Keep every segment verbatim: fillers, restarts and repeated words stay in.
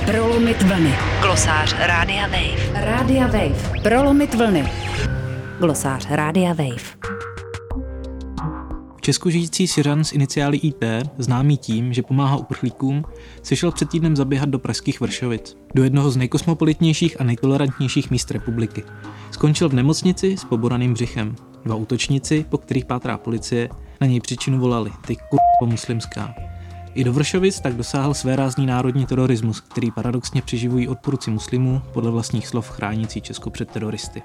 Prolomit vlny. Glosář Rádia Wave. Rádia Wave. Prolomit vlny. Glosář Rádia Wave. V Česku žijící Syřan s iniciály í té, známý tím, že pomáhá uprchlíkům, se šel před týdnem zaběhat do pražských Vršovic, do jednoho z nejkosmopolitnějších a nejtolerantnějších míst republiky. Skončil v nemocnici s poboraným břichem. Dva útočníci, po kterých pátrá policie, na něj příčinu volali: ty kurva muslimská. I do Vršovic tak dosáhl svérázný národní terorismus, který paradoxně přeživují odpůrci muslimů, podle vlastních slov chránící Česko před teroristy.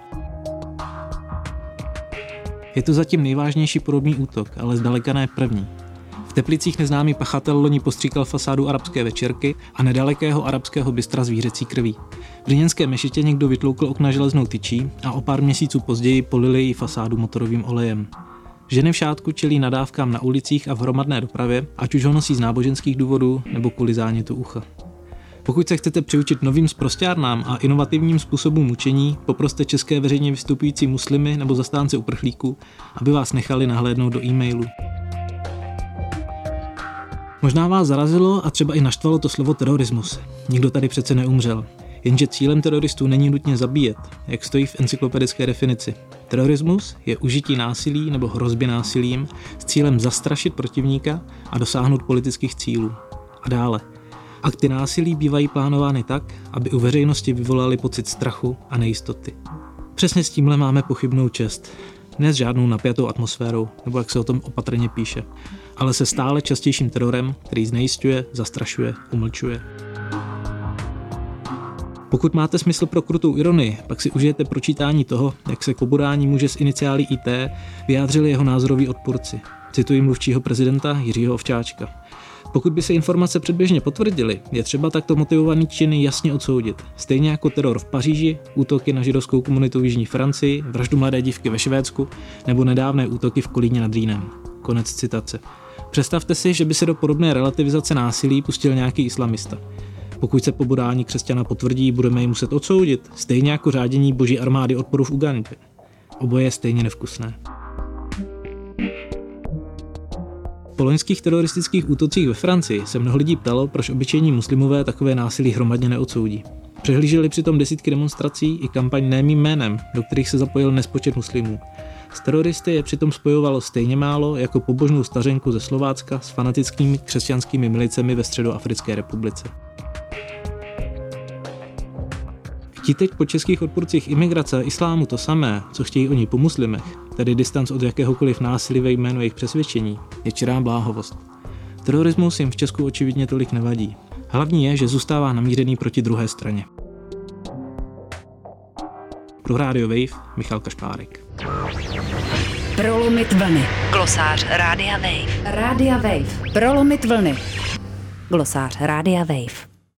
Je to zatím nejvážnější podobný útok, ale zdaleka ne první. V Teplicích neznámý pachatel loni postříkal fasádu arabské večerky a nedalekého arabského bystra zvířecí krví. V brněnské mešitě někdo vytloukl okna železnou tyčí a o pár měsíců později polili její fasádu motorovým olejem. Ženy v šátku čelí nadávkám na ulicích a v hromadné dopravě, ať už ho nosí z náboženských důvodů nebo kvůli zánětu ucha. Pokud se chcete přiučit novým sprosťárnám a inovativním způsobům mučení, poproste české veřejně vystupující muslimy nebo zastánce uprchlíků, aby vás nechali nahlédnout do e-mailu. Možná vás zarazilo a třeba i naštvalo to slovo terorismus. Nikdo tady přece neumřel. Jenže cílem teroristů není nutně zabíjet, jak stojí v encyklopedické definici. Terorismus je užití násilí nebo hrozby násilím s cílem zastrašit protivníka a dosáhnout politických cílů. A dále. Akty násilí bývají plánovány tak, aby u veřejnosti vyvolali pocit strachu a nejistoty. Přesně s tímhle máme pochybnou čest. Ne s žádnou napjatou atmosférou, nebo jak se o tom opatrně píše, ale se stále častějším terorem, který znejisťuje, zastrašuje, umlčuje. Pokud máte smysl pro krutou ironii, pak si užijete pročítání toho, jak se k pobodání muže s iniciály í té vyjádřili jeho názoroví odpůrci. Cituji mluvčího prezidenta Jiřího Ovčáčka. Pokud by se informace předběžně potvrdily, je třeba takto motivovaný činy jasně odsoudit. Stejně jako teror v Paříži, útoky na židovskou komunitu v jižní Francii, vraždu mladé dívky ve Švédsku nebo nedávné útoky v Kolíně nad Rýnem. Konec citace. Představte si, že by se do podobné relativizace násilí pustil nějaký islamista. Pokud se pobodání křesťana potvrdí, budeme ji muset odsoudit, stejně jako řádění boží armády odporu v Ugandě. Oboje je stejně nevkusné. Po loňských teroristických útocích ve Francii se mnoho lidí ptalo, proč obyčejní muslimové takové násilí hromadně neodsoudí. Přehlíželi přitom desítky demonstrací i kampaň Ne mým jménem, do kterých se zapojil nespočet muslimů. S teroristy je přitom spojovalo stejně málo jako pobožnou stařenku ze Slovácka s fanatickými křesťanskými milicemi ve Středoafrické republice. Chtí teď po českých odpůrcích imigrace a islámu to samé, co chtějí oni po muslimech, tedy distanc od jakéhokoliv násilí ve jménu jejich přesvědčení, je čirá bláhovost. Terorismus jim v Česku očividně tolik nevadí. Hlavní je, že zůstává namířený proti druhé straně. Pro Radio Wave Michal Kašpárek. Prolomit vlny. Glosář Rádia Wave. Rádia Wave. Prolomit vlny. Glosář Rádia Wave.